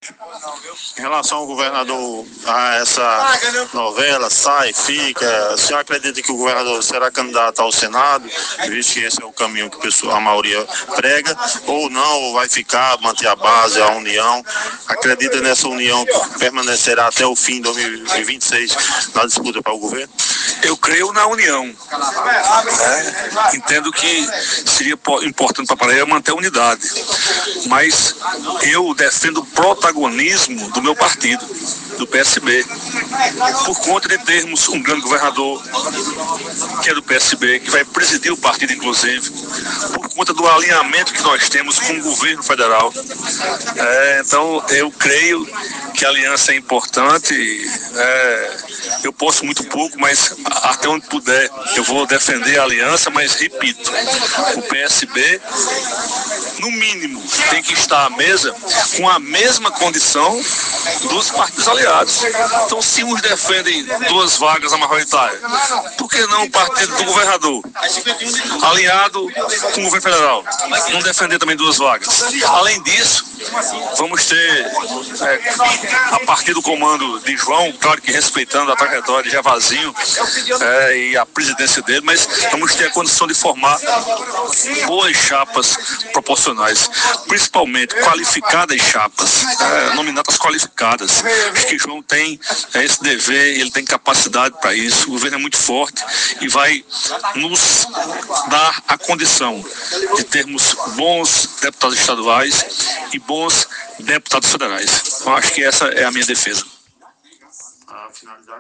Em relação ao governador, a essa novela, sai, fica, o senhor acredita que o governador será candidato ao Senado, visto que esse é o caminho que a maioria prega, ou não, ou vai ficar, manter a base, a união? Acredita nessa união que permanecerá até o fim de 2026 na disputa para o governo? Eu creio na união. Entendo que seria importante para a Paraíba manter a unidade, mas eu defendo o protagonismo do meu partido, do PSB, por conta de termos um grande governador que é do PSB, que vai presidir o partido inclusive, por conta do alinhamento que nós temos com o governo federal. Então eu creio que a aliança é importante. Eu posso muito pouco, mas até onde puder eu vou defender a aliança, mas repito, o PSB no mínimo tem que estar à mesa com a mesma condição dos partidos aliados. Então, se uns defendem 2 vagas na majoritária, por que não o partido do governador, alinhado com o governo federal, não defender também 2 vagas? Além disso, vamos ter, a partir do comando de João, claro que respeitando a trajetória de Javazinho e a presidência dele, mas vamos ter a condição de formar boas chapas proporcionais, principalmente qualificadas chapas, nominatas qualificadas. Acho que João tem esse dever, ele tem capacidade para isso, o governo é muito forte e vai nos dar a condição de termos bons deputados estaduais e bons deputados federais. Eu acho que essa é a minha defesa.